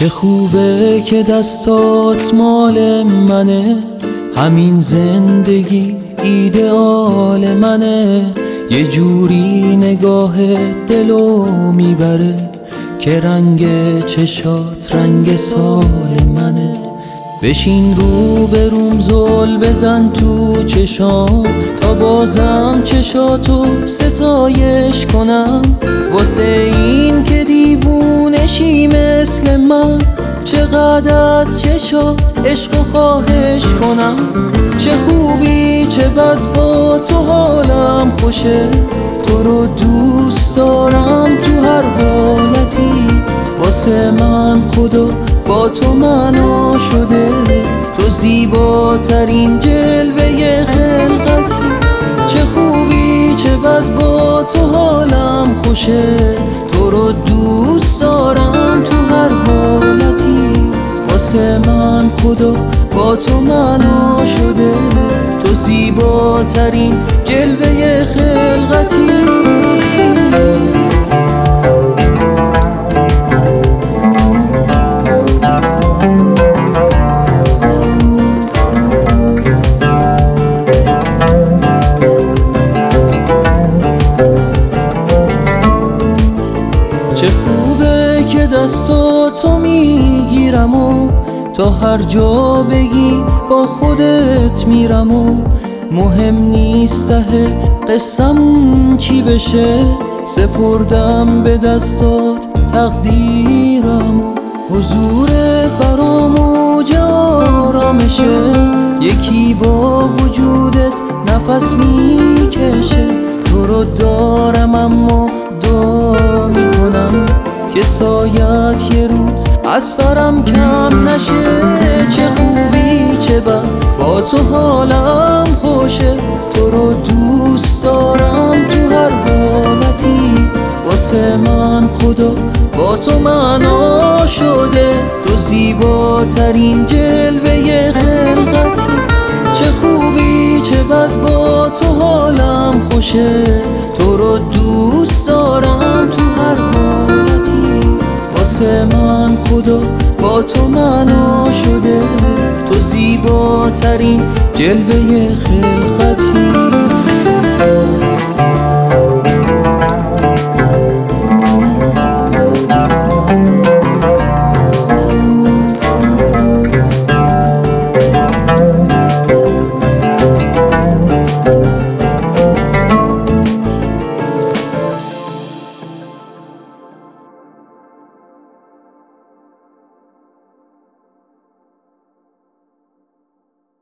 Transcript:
چه خوبه که دستات مال منه، همین زندگی ایدئال منه. یه جوری نگاه دلو میبره که رنگ چشات رنگ سال منه. بشین رو به روم زل بزن تو چشام تا بازم چشاتو ستایش کنم. واسه این که دیوونشی مثل من، چقدر از چشات عشق و خواهش کنم. چه خوبی چه بد با تو حالم خوشه، تو رو دوست دارم تو هر حالتی. واسه من خدا با تو معنا شده، تو زیباترین جلوه خلقتی. چه خوبی چه بد با تو حالم خوشه، تو رو دوست دارم تو هر حالتی. واسه من خدا با تو معنا شده، تو زیباترین جلوه خلقتی. چه خوبه که دستاتو میگیرم و تا هر جا بگی با خودت میرم و مهم نیست ته قصمون چی بشه. سپردم به دستات تقدیرم و حضورت برام موج آرامشه. یکی با وجودت نفس میکشه، تو رو دارم اما دعا میکنم که سایت یه روز از سرم کم نشه. چه خوبی چه بد با تو حالم خوشه، تو رو دوست دارم تو هر حالتی. واسه من خدا با تو معنا شده، تو زیباترین جلوه خلقتی. چه خوبی چه بد با تو حالم خوشه، تو رو دوست دارم تو هر حالتی. واسه من خدا با تو معنا شده، تو زیباترین جلوه خلقتی.